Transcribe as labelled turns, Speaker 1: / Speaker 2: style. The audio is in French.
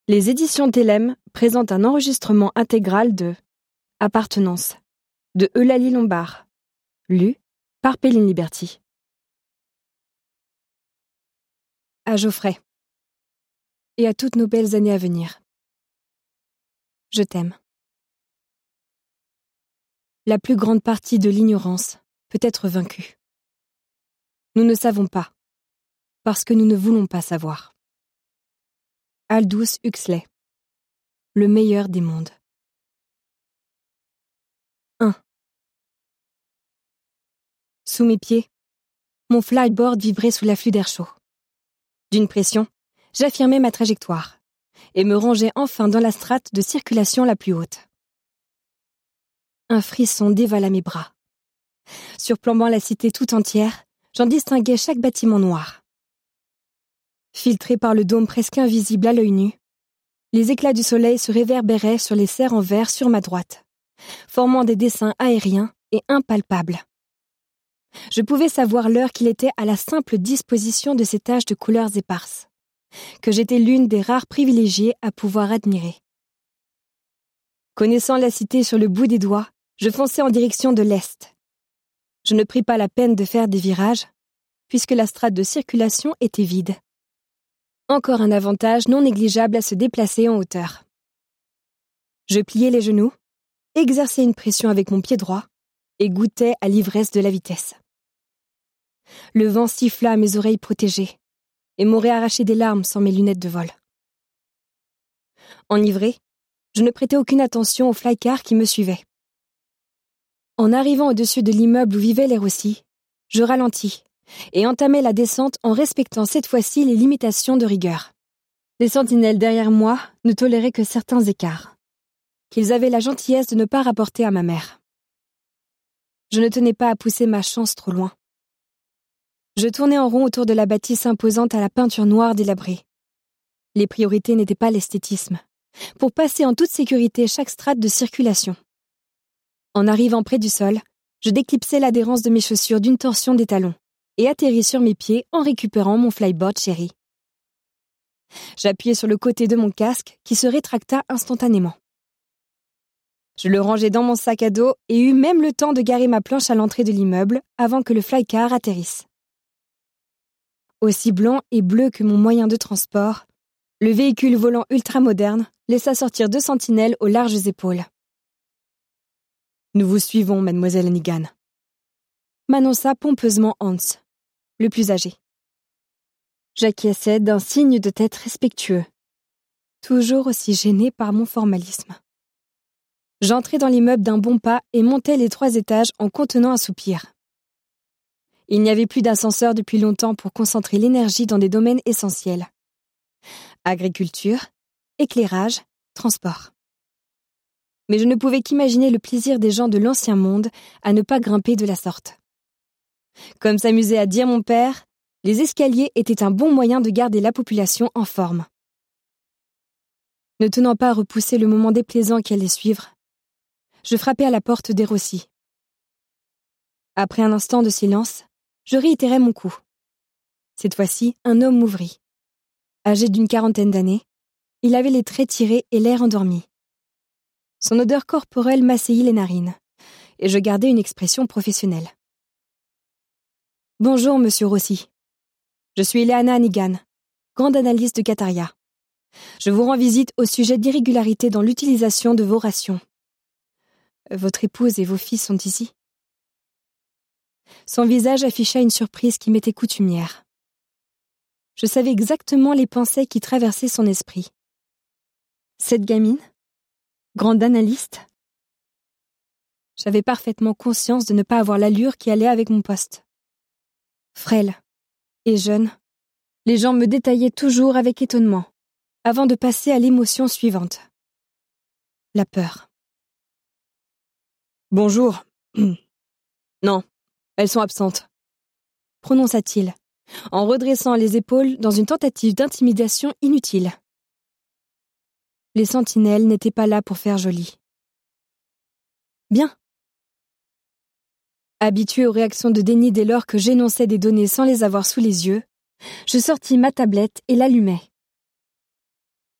Speaker 1: Les éditions Télème présentent un enregistrement intégral de Appartenance de Eulalie Lombard, lu par Péline Liberty. À Geoffrey et à toutes nos belles années à venir. Je t'aime. La plus grande partie de l'ignorance peut être vaincue. Nous ne savons pas, parce que nous ne voulons pas savoir. Aldous Huxley. Le meilleur des mondes. 1. Sous mes pieds, mon flyboard vibrait sous l'afflux d'air chaud. D'une pression, j'affirmais ma trajectoire et me rangeais enfin dans la strate de circulation la plus haute. Un frisson dévala mes bras. Surplombant la cité tout entière, j'en distinguais chaque bâtiment noir. Filtrés par le dôme presque invisible à l'œil nu, les éclats du soleil se réverbéraient sur les serres en verre sur ma droite, formant des dessins aériens et impalpables. Je pouvais savoir l'heure qu'il était à la simple disposition de ces taches de couleurs éparses, que j'étais l'une des rares privilégiées à pouvoir admirer. Connaissant la cité sur le bout des doigts, je fonçais en direction de l'est. Je ne pris pas la peine de faire des virages, puisque la strate de circulation était vide. Encore un avantage non négligeable à se déplacer en hauteur. Je pliais les genoux, exerçais une pression avec mon pied droit et goûtais à l'ivresse de la vitesse. Le vent siffla à mes oreilles protégées et m'aurait arraché des larmes sans mes lunettes de vol. Enivré, je ne prêtais aucune attention au flycar qui me suivait. En arrivant au-dessus de l'immeuble où vivaient les Rossi, je ralentis et entamai la descente en respectant cette fois-ci les limitations de rigueur. Les sentinelles derrière moi ne toléraient que certains écarts, qu'ils avaient la gentillesse de ne pas rapporter à ma mère. Je ne tenais pas à pousser ma chance trop loin. Je tournais en rond autour de la bâtisse imposante à la peinture noire délabrée. Les priorités n'étaient pas l'esthétisme, pour passer en toute sécurité chaque strate de circulation. En arrivant près du sol, je déclipsai l'adhérence de mes chaussures d'une torsion des talons et atterris sur mes pieds en récupérant mon flyboard chéri. J'appuyai sur le côté de mon casque qui se rétracta instantanément. Je le rangeai dans mon sac à dos et eus même le temps de garer ma planche à l'entrée de l'immeuble avant que le flycar atterrisse. Aussi blanc et bleu que mon moyen de transport, le véhicule volant ultramoderne laissa sortir 2 sentinelles aux larges épaules. « Nous vous suivons, mademoiselle Hannigan », m'annonça pompeusement Hans, le plus âgé. J'acquiesçai d'un signe de tête respectueux, toujours aussi gêné par mon formalisme. J'entrai dans l'immeuble d'un bon pas et montai les 3 étages en contenant un soupir. Il n'y avait plus d'ascenseur depuis longtemps pour concentrer l'énergie dans des domaines essentiels. Agriculture, éclairage, transport. Mais je ne pouvais qu'imaginer le plaisir des gens de l'ancien monde à ne pas grimper de la sorte. Comme s'amusait à dire mon père, les escaliers étaient un bon moyen de garder la population en forme. Ne tenant pas à repousser le moment déplaisant qui allait suivre, je frappai à la porte des Rossi. Après un instant de silence, je réitérai mon coup. Cette fois-ci, un homme m'ouvrit. Âgé d'une 40aine d'années, il avait les traits tirés et l'air endormi. Son odeur corporelle m'assaillit les narines, et je gardai une expression professionnelle. « Bonjour, monsieur Rossi. Je suis Eleana Hannigan, grande analyste de Qataria. Je vous rends visite au sujet d'irrégularités dans l'utilisation de vos rations. Votre épouse et vos filles sont ici ?» Son visage afficha une surprise qui m'était coutumière. Je savais exactement les pensées qui traversaient son esprit. Cette gamine, grande analyste, j'avais parfaitement conscience de ne pas avoir l'allure qui allait avec mon poste. Frêle et jeune, les gens me détaillaient toujours avec étonnement, avant de passer à l'émotion suivante. La peur. « Bonjour. Non, elles sont absentes, » prononça-t-il, en redressant les épaules dans une tentative d'intimidation inutile. Les sentinelles n'étaient pas là pour faire joli. Bien. Habitué aux réactions de déni dès lors que j'énonçais des données sans les avoir sous les yeux, je sortis ma tablette et l'allumai.